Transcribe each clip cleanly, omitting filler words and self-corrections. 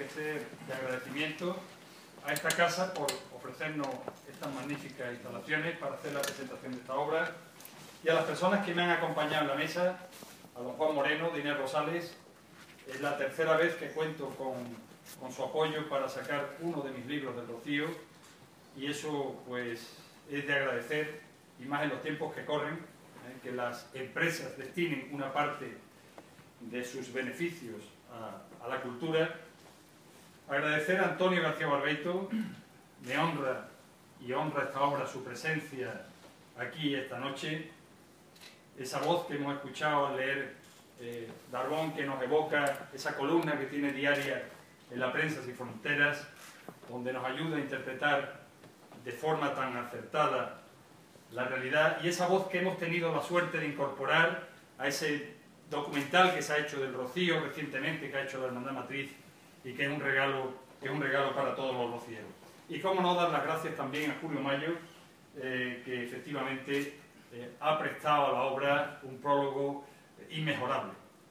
envejecer de agradecimiento a esta casa por ofrecernos estas magníficas instalaciones para hacer la presentación de esta obra, y a las personas que me han acompañado en la mesa, a don Juan Moreno, de Inés Rosales. Es la tercera vez que cuento con su apoyo para sacar uno de mis libros del Rocío, y eso pues es de agradecer, y más en los tiempos que corren, que las empresas destinen una parte de sus beneficios a la cultura. Agradecer a Antonio García Barbeito. Me honra y honra esta obra su presencia aquí esta noche, esa voz que hemos escuchado al leer Darbón, que nos evoca esa columna que tiene diaria en la Prensa Sin Fronteras, donde nos ayuda a interpretar de forma tan acertada la realidad, y esa voz que hemos tenido la suerte de incorporar a ese documental que se ha hecho del Rocío recientemente, que ha hecho la Hermandad Matriz, y que es un regalo para todos los rocieros. Y cómo no dar las gracias también a Julio Mayo, que efectivamente ha prestado a la obra un prólogo inmejorable.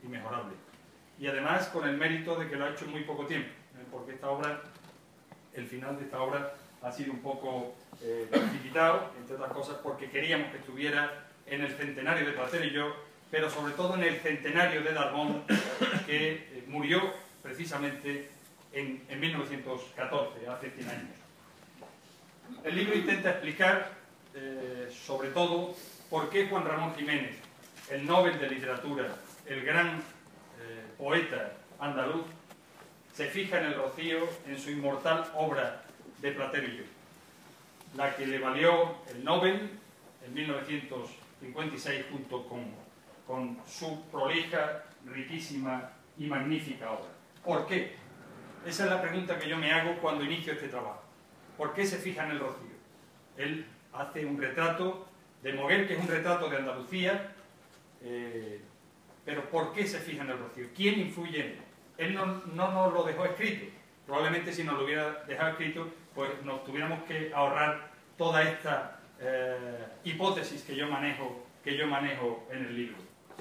Y además con el mérito de que lo ha hecho en muy poco tiempo, porque esta obra, el final de esta obra ha sido un poco precipitado, entre otras cosas porque queríamos que estuviera en el centenario de Platero y yo, pero sobre todo en el centenario de Darbón, que murió precisamente en 1914, hace 100 años. El libro intenta explicar, sobre todo, por qué Juan Ramón Jiménez, el Nobel de Literatura, el gran poeta andaluz, se fija en el Rocío, en su inmortal obra de Platero y yo, la que le valió el Nobel en 1956 junto con su prolija, riquísima y magnífica obra. ¿Por qué? Esa es la pregunta que yo me hago cuando inicio este trabajo. ¿Por qué se fija en el Rocío? Él hace un retrato de Moguer, que es un retrato de Andalucía, pero ¿por qué se fija en el Rocío? ¿Quién influye en él? Él no nos lo dejó escrito. Probablemente si nos lo hubiera dejado escrito, pues nos tuviéramos que ahorrar toda esta hipótesis que yo manejo en el libro.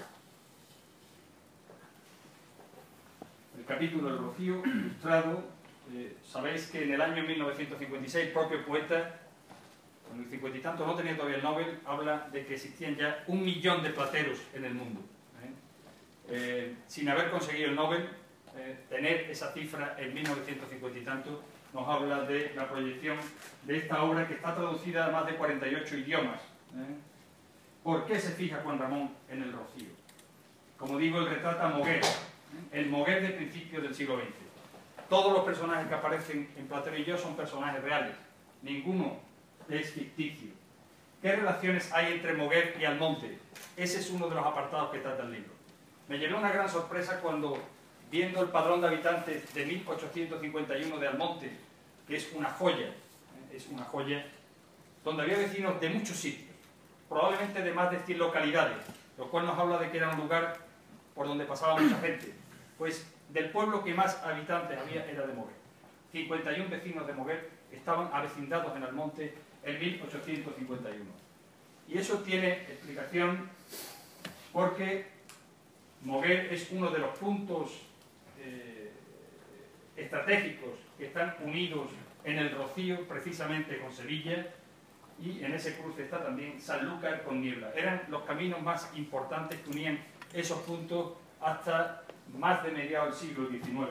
El capítulo del Rocío, ilustrado. Sabéis que en el año 1956 el propio poeta, en el 50 y tanto, no tenía todavía el Nobel, habla de que existían ya 1 millón de plateros en el mundo. Sin haber conseguido el Nobel, tener esa cifra en 1950 y tanto nos habla de la proyección de esta obra, que está traducida a más de 48 idiomas. ¿Por qué se fija Juan Ramón en el Rocío? Como digo, él retrata a Moguer, el Moguer de principios del siglo XX. Todos los personajes que aparecen en Platero y yo son personajes reales, ninguno es ficticio. ¿Qué relaciones hay entre Moguer y Almonte? Ese es uno de los apartados que trata el libro. Me llevé una gran sorpresa cuando, viendo el padrón de habitantes de 1851 de Almonte, que es una joya, donde había vecinos de muchos sitios, probablemente de más de 100 localidades, lo cual nos habla de que era un lugar por donde pasaba mucha gente. Pues del pueblo que más habitantes había era de Moguer. 51 vecinos de Moguer estaban avecindados en Almonte en 1851. Y eso tiene explicación porque Moguer es uno de los puntos estratégicos que están unidos en el Rocío, precisamente con Sevilla, y en ese cruce está también Sanlúcar con Niebla. Eran los caminos más importantes que unían esos puntos hasta más de mediados del siglo XIX.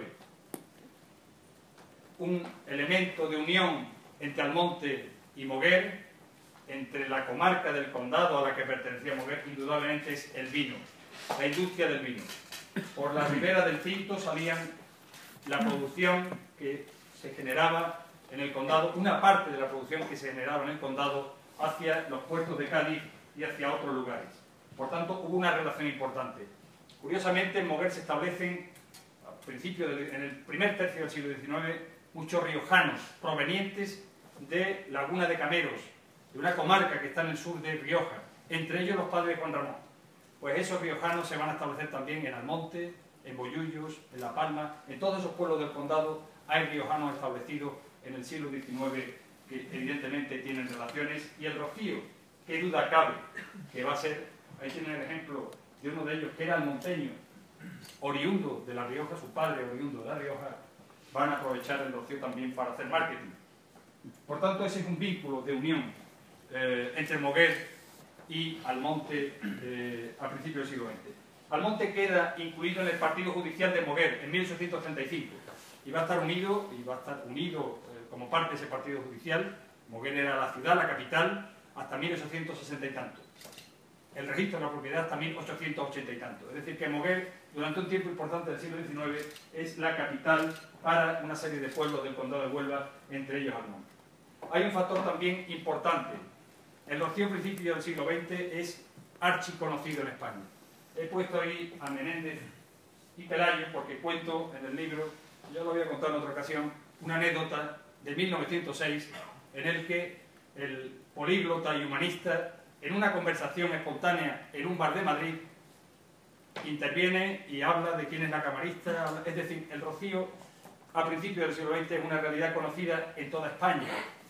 Un elemento de unión entre Almonte y Moguer, entre la comarca del condado a la que pertenecía Moguer, indudablemente es el vino, la industria del vino. Por la ribera del Cinto salían la producción que se generaba en el condado, una parte de la producción que se generaba en el condado hacia los puertos de Cádiz y hacia otros lugares. Por tanto, hubo una relación importante. Curiosamente, en Moguer se establecen, en el primer tercio del siglo XIX, muchos riojanos provenientes de Laguna de Cameros, de una comarca que está en el sur de Rioja, entre ellos los padres de Juan Ramón. Pues esos riojanos se van a establecer también en Almonte, en Bollullos, en La Palma, en todos esos pueblos del condado hay riojanos establecidos en el siglo XIX que evidentemente tienen relaciones, y el Rocío, qué duda cabe, que va a ser, ahí tienen el ejemplo de uno de ellos que era almonteño, oriundo de La Rioja, su padre oriundo de La Rioja, van a aprovechar el Rocío también para hacer marketing. Por tanto, ese es un vínculo de unión entre Moguer y Almonte a principios del siglo XX. Almonte queda incluido en el partido judicial de Moguer en 1835 y va a estar unido como parte de ese partido judicial. Moguer era la ciudad, la capital, hasta 1860 y tanto. El registro de la propiedad hasta 1880 y tanto. Es decir, que Moguer, durante un tiempo importante del siglo XIX, es la capital para una serie de pueblos del condado de Huelva, entre ellos Almonte. Hay un factor también importante. El Rocío, a principios del siglo XX, es archiconocido en España. He puesto ahí a Menéndez y Pelayo porque cuento en el libro, yo lo voy a contar en otra ocasión, una anécdota de 1906 en el que el políglota y humanista, en una conversación espontánea en un bar de Madrid, interviene y habla de quién es la camarista. Es decir, el Rocío a principios del siglo XX es una realidad conocida en toda España.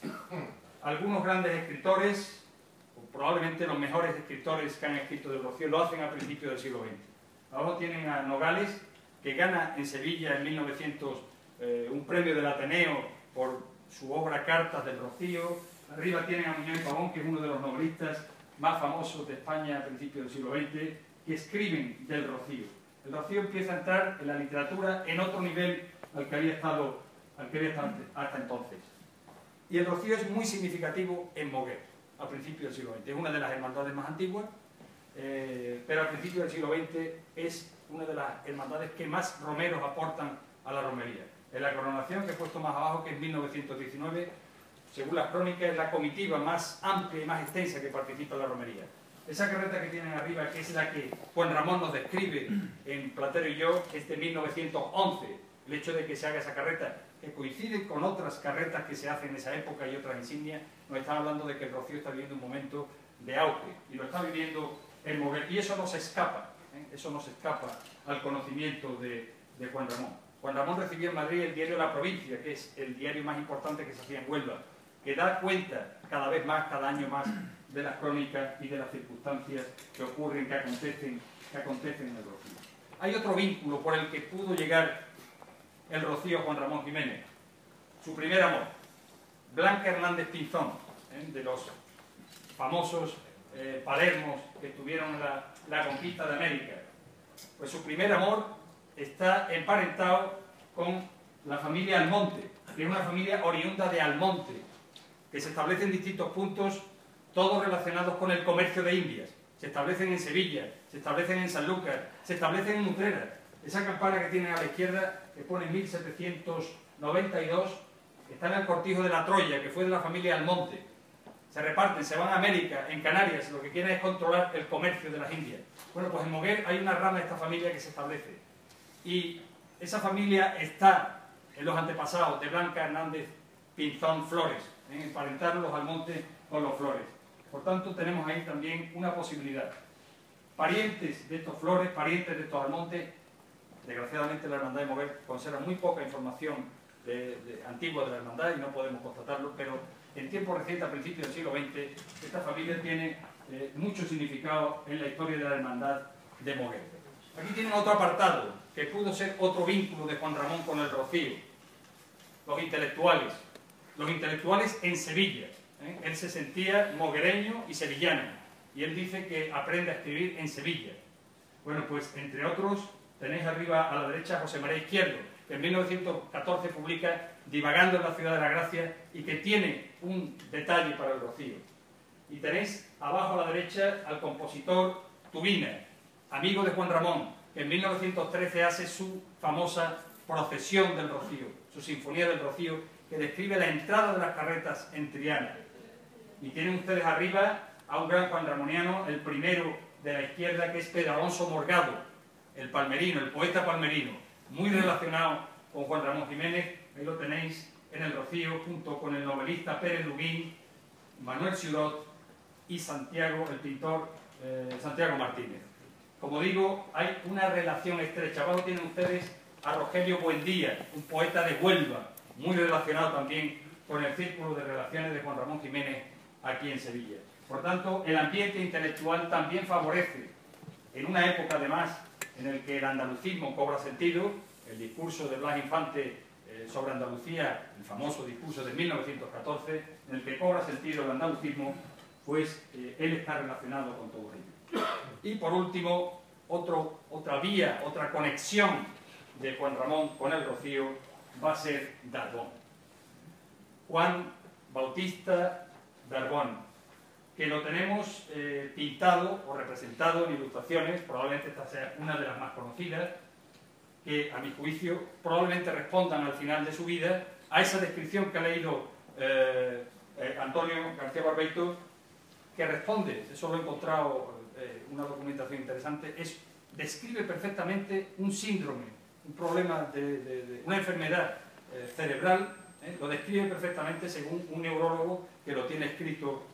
Algunos grandes escritores, probablemente los mejores escritores que han escrito del Rocío, lo hacen a principios del siglo XX. Abajo tienen a Nogales, que gana en Sevilla en 1900 un premio del Ateneo por su obra Cartas del Rocío. Arriba tienen a Muñoz y Pavón, que es uno de los novelistas más famosos de España a principios del siglo XX, que escriben del Rocío. El Rocío empieza a entrar en la literatura en otro nivel al que había estado hasta entonces. Y el Rocío es muy significativo en Moguer, a principios del siglo XX. Es una de las hermandades más antiguas, pero a principios del siglo XX es una de las hermandades que más romeros aportan a la romería. En la coronación, que he puesto más abajo, que es 1919, según las crónicas, es la comitiva más amplia y más extensa que participa en la romería. Esa carreta que tienen arriba, que es la que Juan Ramón nos describe en Platero y yo, es de 1911. El hecho de que se haga esa carreta, que coincide con otras carretas que se hacen en esa época y otras insignias, nos está hablando de que el Rocío está viviendo un momento de auge, y lo está viviendo el Moguer, y eso no se escapa, eso no se escapa al conocimiento de Juan Ramón. Juan Ramón recibió en Madrid el diario La Provincia, que es el diario más importante que se hacía en Huelva, que da cuenta cada vez más, cada año más, de las crónicas y de las circunstancias que ocurren, que acontecen en el Rocío. Hay otro vínculo por el que pudo llegar el Rocío a Juan Ramón Jiménez. Su primer amor, Blanca Hernández Pinzón, de los famosos Palermos que tuvieron la conquista de América. Pues su primer amor está emparentado con la familia Almonte, que es una familia oriunda de Almonte, que se establece en distintos puntos, todos relacionados con el comercio de Indias. Se establecen en Sevilla, se establecen en Sanlúcar, se establecen en Utrera. Esa campana que tienen a la izquierda, que pone 1792, está en el cortijo de la Troya, que fue de la familia Almonte. Se reparten, se van a América, en Canarias, lo que quieren es controlar el comercio de las Indias. Bueno, pues en Moguer hay una rama de esta familia que se establece. Y esa familia está en los antepasados de Blanca Hernández Pinzón Flores, emparentaron los Almonte con los Flores. Por tanto, tenemos ahí también una posibilidad. Parientes de estos Flores, parientes de estos Almontes. Desgraciadamente la hermandad de Moguer conserva muy poca información antigua de la hermandad y no podemos constatarlo, pero en tiempos recientes, a principios del siglo XX, esta familia tiene mucho significado en la historia de la hermandad de Moguer. Aquí tienen otro apartado, que pudo ser otro vínculo de Juan Ramón con el Rocío. Los intelectuales en Sevilla. Él se sentía moguereño y sevillano, y él dice que aprende a escribir en Sevilla. Bueno, pues entre otros tenéis arriba a la derecha a José María Izquierdo, que en 1914 publica Divagando en la ciudad de la gracia y que tiene un detalle para el Rocío. Y tenéis abajo a la derecha al compositor Tubina, amigo de Juan Ramón, que en 1913 hace su famosa Procesión del Rocío, su Sinfonía del Rocío, que describe la entrada de las carretas en Triana. Y tienen ustedes arriba a un gran juanramoniano, el primero de la izquierda, que es Pedro Alonso Morgado, el palmerino, el poeta palmerino, muy relacionado con Juan Ramón Jiménez. Ahí lo tenéis en el Rocío, junto con el novelista Pérez Luguín, Manuel Ciurot y Santiago, el pintor Santiago Martínez. Como digo, hay una relación estrecha. Abajo tienen ustedes a Rogelio Buendía, un poeta de Huelva, muy relacionado también con el círculo de relaciones de Juan Ramón Jiménez aquí en Sevilla. Por tanto, el ambiente intelectual también favorece, en una época además en el que el andalucismo cobra sentido, el discurso de Blas Infante sobre Andalucía, el famoso discurso de 1914, en el que cobra sentido el andalucismo, pues él está relacionado con todo ello. Y por último, otra vía, otra conexión de Juan Ramón con el Rocío va a ser Darbón. Juan Bautista Darbón, que lo tenemos pintado o representado en ilustraciones, probablemente esta sea una de las más conocidas, que a mi juicio probablemente respondan al final de su vida a esa descripción que ha leído Antonio García Barbeito, que responde, eso lo he encontrado una documentación interesante, describe perfectamente un síndrome, un problema una enfermedad cerebral, lo describe perfectamente según un neurólogo que lo tiene escrito.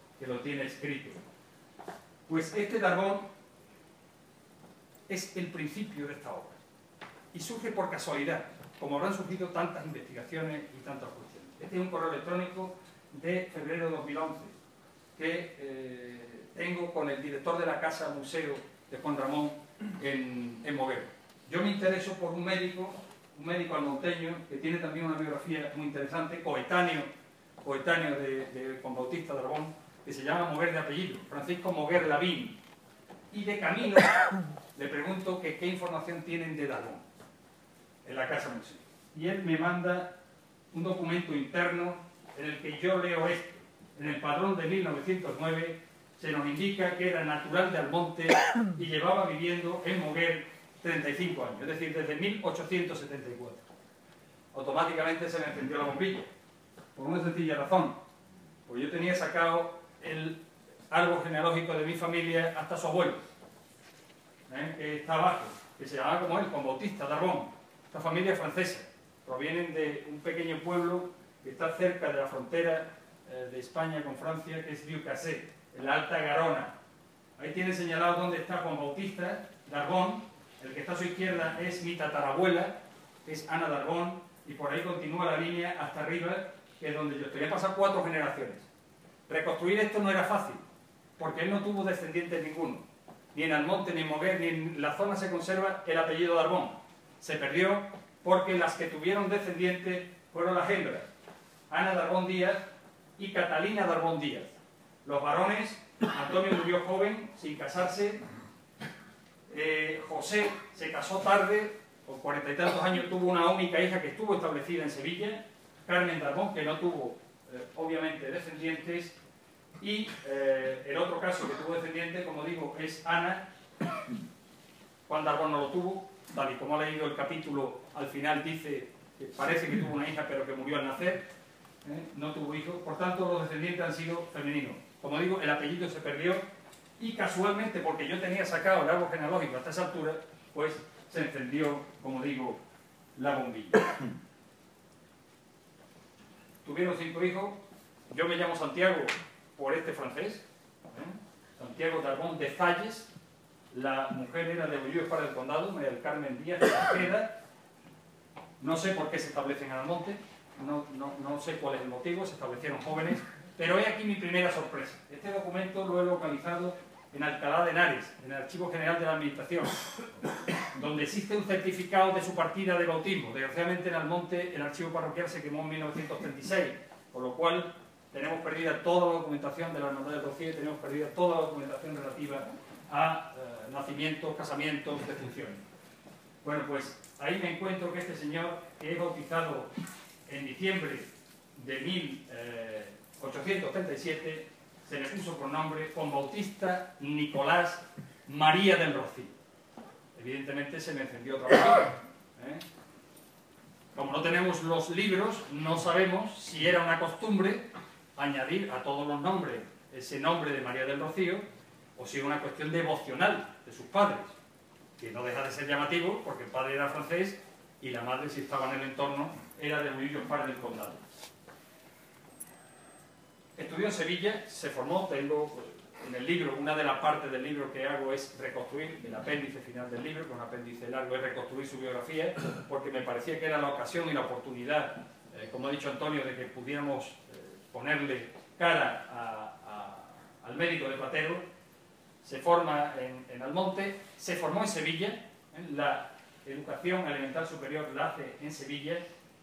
Pues este Darbón es el principio de esta obra y surge por casualidad, como habrán surgido tantas investigaciones y tantas cuestiones. Este es un correo electrónico de febrero de 2011 que tengo con el director de la Casa Museo de Juan Ramón en Moguer. Yo me intereso por un médico almonteño que tiene también una biografía muy interesante, coetáneo de Juan Bautista Darbón, que se llama Moguer de apellido, Francisco Moguer Lavín. Y de camino le pregunto que qué información tienen de Darbón en la Casa Museo. Y él me manda un documento interno en el que yo leo esto. En el padrón de 1909 se nos indica que era natural de Almonte y llevaba viviendo en Moguer 35 años, es decir, desde 1874. Automáticamente se me encendió la bombilla, por una sencilla razón, porque yo tenía sacado el árbol genealógico de mi familia hasta su abuelo, que está abajo, que se llamaba como él, Juan Bautista Darbón. Esta familia francesa, provienen de un pequeño pueblo que está cerca de la frontera de España con Francia, que es Viucasé, en la Alta Garona. Ahí tiene señalado dónde está Juan Bautista Darbón. El que está a su izquierda es mi tatarabuela, que es Ana Darbón, y por ahí continúa la línea hasta arriba, que es donde yo estoy. He pasado 4 generaciones. Reconstruir esto no era fácil, porque él no tuvo descendientes ninguno. Ni en Almonte, ni en Moguer, ni en la zona se conserva el apellido Darbón. Se perdió porque las que tuvieron descendientes fueron las hembras, Ana Darbón Díaz y Catalina Darbón Díaz. Los varones, Antonio murió joven, sin casarse, José se casó tarde, con 40 y tantos años, tuvo una única hija que estuvo establecida en Sevilla, Carmen Darbón, que no tuvo, obviamente, descendientes, y el otro caso que tuvo descendientes, como digo, es Ana. Juan Darbón no lo tuvo, tal y como ha leído el capítulo, al final dice que parece que tuvo una hija, pero que murió al nacer, no tuvo hijos, por tanto los descendientes han sido femeninos. Como digo, el apellido se perdió, y casualmente, porque yo tenía sacado el árbol genealógico hasta esa altura, pues se encendió, como digo, la bombilla. Tuvieron 5 hijos. Yo me llamo Santiago por este francés, Santiago Darbón de Zalles. La mujer era de Bollúes para el condado, María del Carmen Díaz de Tejeda. No sé por qué se establecen en Almonte, no sé cuál es el motivo, se establecieron jóvenes, pero he aquí mi primera sorpresa. Este documento lo he localizado en Alcalá de Henares, en el Archivo General de la Administración, donde existe un certificado de su partida de bautismo. Desgraciadamente en Almonte el archivo parroquial se quemó en 1936, por lo cual tenemos perdida toda la documentación de la Hermandad del Rocío, tenemos perdida toda la documentación relativa a nacimientos, casamientos, defunciones. Bueno, pues ahí me encuentro que este señor, que es bautizado en diciembre de 1837, se le puso por nombre Juan Bautista Nicolás María del Rocío. Evidentemente se me encendió otra vez. Como no tenemos los libros, no sabemos si era una costumbre añadir a todos los nombres ese nombre de María del Rocío, o si era una cuestión devocional de sus padres, que no deja de ser llamativo, porque el padre era francés y la madre, si estaba en el entorno, era de Bollullos Par del condado. Estudió en Sevilla, se formó, tengo en el libro, una de las partes del libro que hago es reconstruir, el apéndice final del libro, con un apéndice largo, es reconstruir su biografía, porque me parecía que era la ocasión y la oportunidad, como ha dicho Antonio, de que pudiéramos ponerle cara al médico de Platero. Se forma en Almonte, se formó en Sevilla, la educación elemental superior la hace en Sevilla,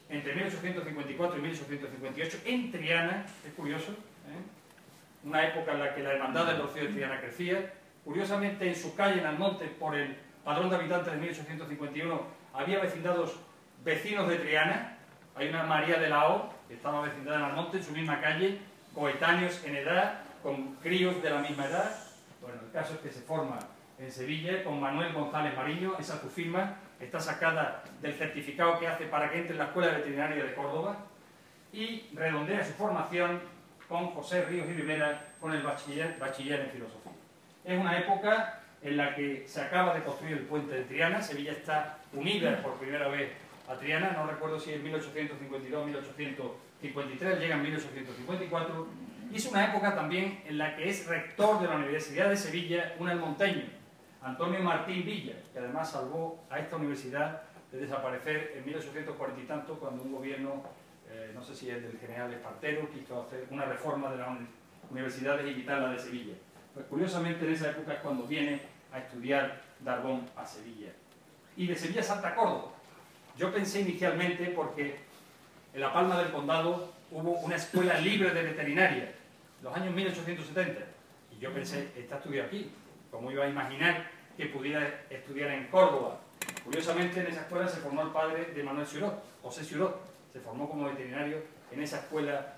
entre 1854 y 1858 en Triana, es curioso, una época en la que la hermandad del Rocío de Triana crecía. Curiosamente, en su calle, en Almonte, por el padrón de habitantes de 1851, había vecindados vecinos de Triana. Hay una María de la O, que estaba vecindada en Almonte, en su misma calle, coetáneos en edad, con críos de la misma edad. Bueno, el caso es que se forma en Sevilla con Manuel González Mariño. Esa tu firma está sacada del certificado que hace para que entre en la Escuela Veterinaria de Córdoba, y redondea su formación con José Ríos y Rivera con el bachiller en filosofía. Es una época en la que se acaba de construir el puente de Triana. Sevilla está unida por primera vez a Triana, no recuerdo si en 1852 o 1853, llega en 1854, y es una época también en la que es rector de la Universidad de Sevilla un almonteño, Antonio Martín Villa, que además salvó a esta universidad de desaparecer en 1840 y tanto, cuando un gobierno, no sé si es del general Espartero, quiso hacer una reforma de las universidades y quitarla de Sevilla. Pues curiosamente en esa época es cuando viene a estudiar Darbón a Sevilla. Y de Sevilla salta a Córdoba. Yo pensé inicialmente, porque en La Palma del Condado hubo una escuela libre de veterinaria, en los años 1870, y yo pensé, está estudiado aquí. ¿Cómo iba a imaginar que pudiera estudiar en Córdoba? Curiosamente, en esa escuela se formó el padre de Manuel Ciurot, José Ciurot. Se formó como veterinario en esa escuela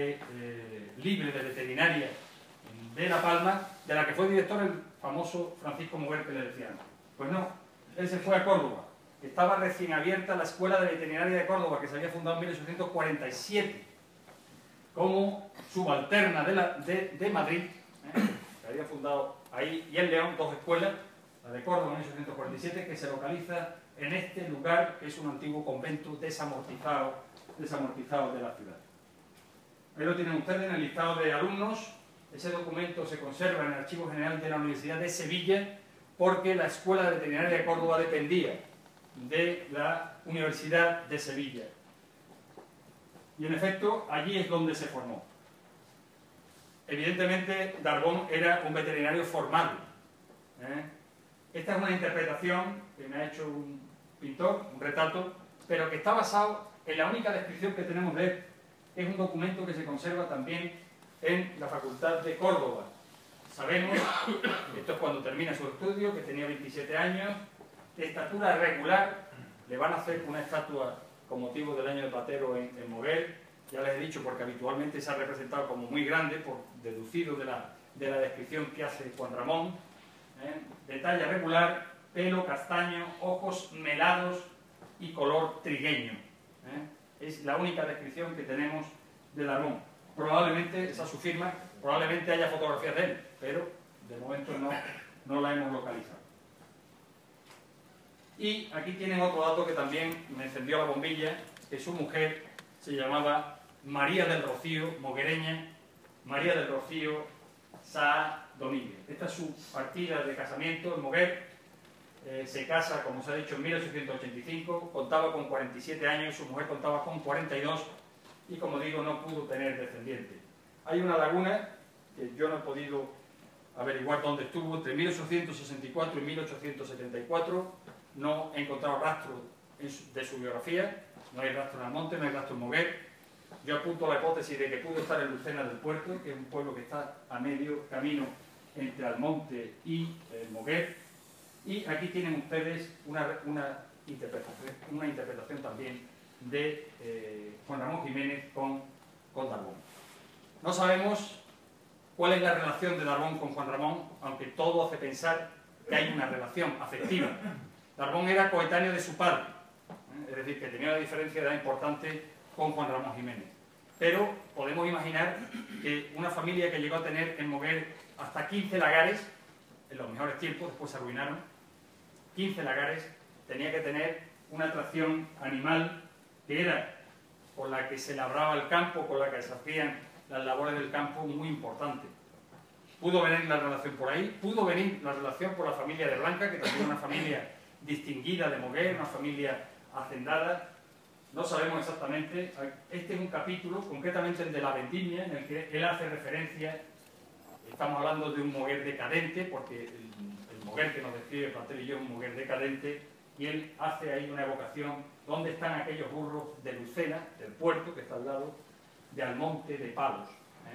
libre de veterinaria de La Palma, de la que fue director el famoso Francisco Moguer, que le decían. Pues no, él se fue a Córdoba. Estaba recién abierta la Escuela de Veterinaria de Córdoba, que se había fundado en 1847, como subalterna de Madrid, que había fundado ahí, y en León, dos escuelas, la de Córdoba en 1847, que se localiza en este lugar, que es un antiguo convento desamortizado de la ciudad. Ahí lo tienen ustedes en el listado de alumnos. Ese documento se conserva en el Archivo General de la Universidad de Sevilla, porque la Escuela de Veterinaria de Córdoba dependía de la Universidad de Sevilla. Y en efecto, allí es donde se formó. Evidentemente, Darbón era un veterinario formado. Esta es una interpretación que me ha hecho un pintor, un retrato, pero que está basado en la única descripción que tenemos de él. Es un documento que se conserva también en la Facultad de Córdoba. Sabemos, esto es cuando termina su estudio, que tenía 27 años, de estatura regular. Le van a hacer una estatua con motivo del año de Platero en Moguer. Ya les he dicho, porque habitualmente se ha representado como muy grande, por deducido de la descripción que hace Juan Ramón. De talla regular, pelo castaño, ojos melados y color trigueño. Es la única descripción que tenemos de Darbón. Probablemente, esa es su firma, probablemente haya fotografías de él, pero de momento no la hemos localizado. Y aquí tienen otro dato que también me encendió la bombilla, que su mujer se llamaba María del Rocío, moguereña, María del Rocío Sá Domínguez. Esta es su partida de casamiento en Moguer. Se casa, como se ha dicho, en 1885, contaba con 47 años, su mujer contaba con 42 y, como digo, no pudo tener descendiente. Hay una laguna que yo no he podido averiguar dónde estuvo, entre 1864 y 1874, no he encontrado rastro de su biografía, no hay rastro en Almonte, no hay rastro en Moguer. Yo apunto la hipótesis de que pudo estar en Lucena del Puerto, que es un pueblo que está a medio camino entre Almonte y Moguer. Y aquí tienen ustedes una interpretación también de Juan Ramón Jiménez con Darbón. No sabemos cuál es la relación de Darbón con Juan Ramón, aunque todo hace pensar que hay una relación afectiva. Darbón era coetáneo de su padre, es decir, que tenía una diferencia de edad importante con Juan Ramón Jiménez. Pero podemos imaginar que una familia que llegó a tener en Moguer hasta 15 lagares, en los mejores tiempos, después se arruinaron, 15 lagares, tenía que tener una atracción animal que era con la que se labraba el campo, con la que se hacían las labores del campo, muy importante. Pudo venir la relación por ahí, pudo venir la relación por la familia de Blanca, que también es una familia distinguida de Moguer, una familia hacendada. No sabemos exactamente. Este es un capítulo, concretamente el de la vendimia, en el que él hace referencia, estamos hablando de un Moguer decadente, porque el Moguer que nos describe Platero y yo es un Moguer decadente, y él hace ahí una evocación ¿Dónde están aquellos burros de Lucena, del puerto que está al lado, de Almonte, de Palos?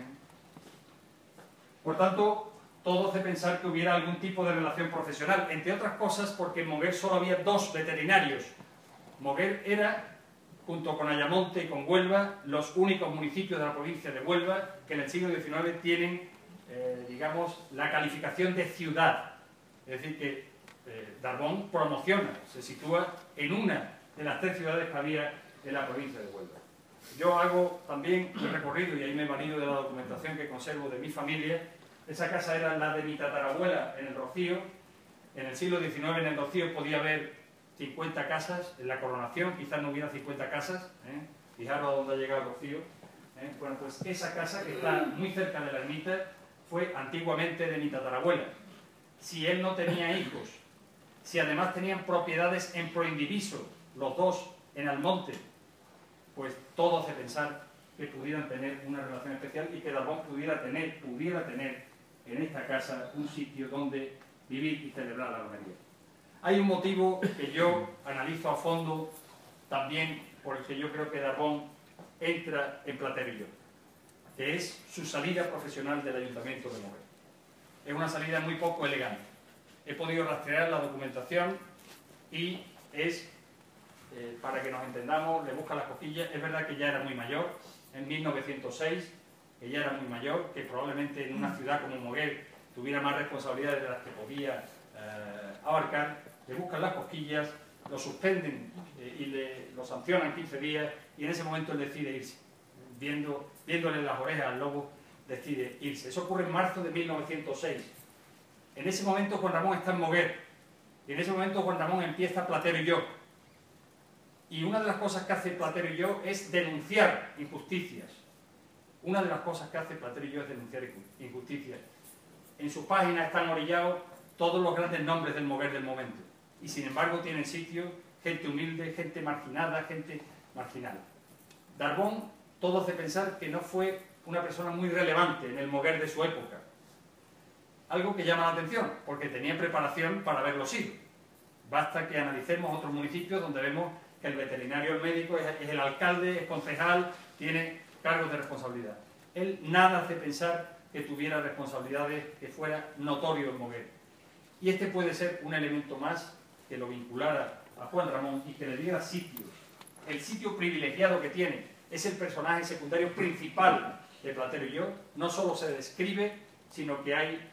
Por tanto, todo hace pensar que hubiera algún tipo de relación profesional, entre otras cosas porque en Moguer solo había 2 veterinarios. Moguer era, junto con Ayamonte y con Huelva, los únicos municipios de la provincia de Huelva que en el siglo XIX tienen, digamos, la calificación de ciudad. Es decir, que Darbón promociona, se sitúa en una de las 3 ciudades que había en la provincia de Huelva. Yo hago también el recorrido, y ahí me valido de la documentación que conservo de mi familia. Esa casa era la de mi tatarabuela en el Rocío. En el siglo XIX en el Rocío podía haber 50 casas, en la Coronación quizás no hubiera 50 casas, fijaros a dónde ha llegado el Rocío. Bueno, pues esa casa, que está muy cerca de la ermita, fue antiguamente de mi tatarabuela. Si él no tenía hijos, si además tenían propiedades en proindiviso, los 2 en Almonte, pues todo hace pensar que pudieran tener una relación especial y que Darbón pudiera tener en esta casa un sitio donde vivir y celebrar la romería. Hay un motivo que yo analizo a fondo también, por el que yo creo que Darbón entra en Platerillo, que es su salida profesional del Ayuntamiento de Moguer. Es una salida muy poco elegante. He podido rastrear la documentación y es, para que nos entendamos, le busca las cosquillas. Es verdad que ya era muy mayor, en 1906, que ya era muy mayor, que probablemente en una ciudad como Moguer tuviera más responsabilidades de las que podía abarcar. Le buscan las cosquillas, lo suspenden y lo sancionan 15 días, y en ese momento él decide irse. Viéndole las orejas al lobo, decide irse. Eso ocurre en marzo de 1906. En ese momento Juan Ramón está en Moguer, y en ese momento Juan Ramón empieza Platero y yo. Y una de las cosas que hace Platero y yo es denunciar injusticias. Una de las cosas que hace Platero y yo es denunciar injusticias. En sus páginas están orillados todos los grandes nombres del Moguer del momento. Y sin embargo tienen sitio gente humilde, gente marginada, gente marginal. Darbón, todo hace pensar que no fue una persona muy relevante en el Moguer de su época. Algo que llama la atención, porque tenía preparación para haberlo sido. Basta que analicemos otros municipios donde vemos que el veterinario, el médico, es el alcalde, es concejal, tiene cargos de responsabilidad. Él nada hace pensar que tuviera responsabilidades que fuera notorio en Moguer. Y este puede ser un elemento más que lo vinculara a Juan Ramón y que le diera sitio. El sitio privilegiado que tiene, es el personaje secundario principal de Platero y yo. No solo se describe, sino que hay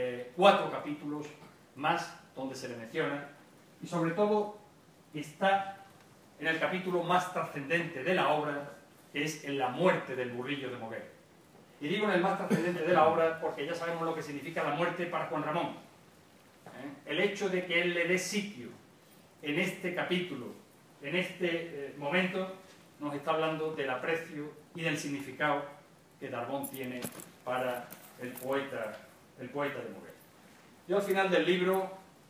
4 capítulos más donde se le menciona, y sobre todo está en el capítulo más trascendente de la obra, que es en la muerte del burrillo de Moguer. Y digo en el más trascendente de la obra porque ya sabemos lo que significa la muerte para Juan Ramón. El hecho de que él le dé sitio en este capítulo, en este momento, nos está hablando del aprecio y del significado que Darbón tiene para el poeta de Moguer. Yo al final del libro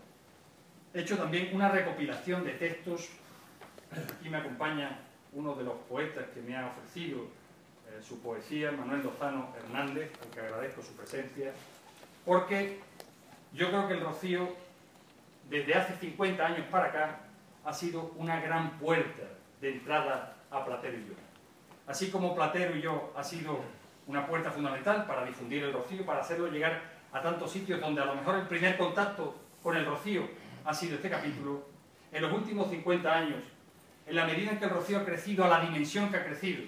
he hecho también una recopilación de textos. Aquí me acompaña uno de los poetas que me ha ofrecido su poesía, Manuel Lozano Hernández, al que agradezco su presencia, porque yo creo que el Rocío, desde hace 50 años para acá, ha sido una gran puerta de entrada a Platero y yo. Así como Platero y yo ha sido una puerta fundamental para difundir el Rocío, para hacerlo llegar a tantos sitios donde a lo mejor el primer contacto con el Rocío ha sido este capítulo, en los últimos 50 años, en la medida en que el Rocío ha crecido a la dimensión que ha crecido,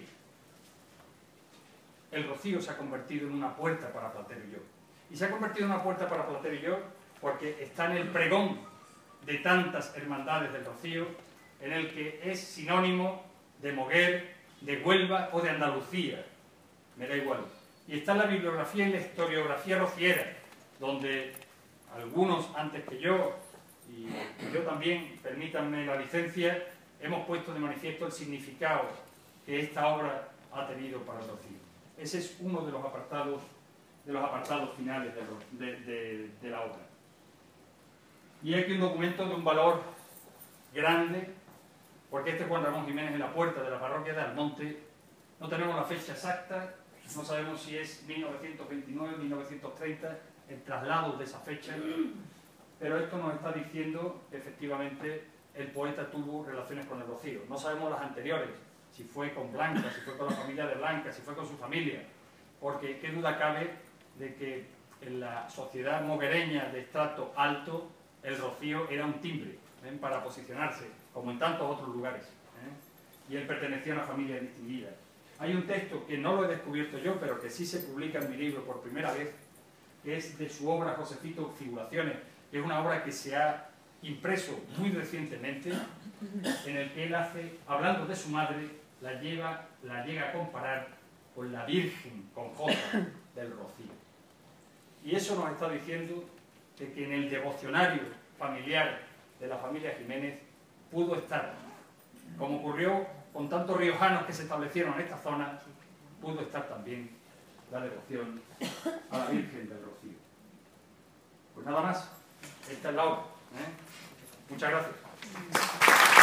el Rocío se ha convertido en una puerta para Platero y yo. Y se ha convertido en una puerta para Platero y yo porque está en el pregón de tantas hermandades del Rocío, en el que es sinónimo de Moguer, de Huelva o de Andalucía, me da igual. Y está en la bibliografía y la historiografía rociera, donde algunos antes que yo, y yo también, permítanme la licencia, hemos puesto de manifiesto el significado que esta obra ha tenido para el Rocío. Ese es uno de los apartados finales de la obra. Y aquí un documento de un valor grande, porque este Juan Ramón Jiménez en la puerta de la parroquia de Almonte, no tenemos la fecha exacta, no sabemos si es 1929, 1930, el traslado de esa fecha, pero esto nos está diciendo que efectivamente el poeta tuvo relaciones con el Rocío. No sabemos las anteriores, si fue con Blanca, si fue con la familia de Blanca, si fue con su familia, porque qué duda cabe de que en la sociedad moguereña de estrato alto el Rocío era un timbre para posicionarse, como en tantos otros lugares, y él pertenecía a una familia distinguida. Hay un texto que no lo he descubierto yo, pero que sí se publica en mi libro por primera vez, que es de su obra Josefito Figuraciones, que es una obra que se ha impreso muy recientemente, en el que él hace, hablando de su madre, la llega a comparar con la Virgen, con J, del Rocío. Y eso nos está diciendo de que en el devocionario familiar de la familia Jiménez pudo estar, como ocurrió con tantos riojanos que se establecieron en esta zona, pudo estar también la devoción a la Virgen del Rocío. Pues nada más, esta es la obra. Muchas gracias.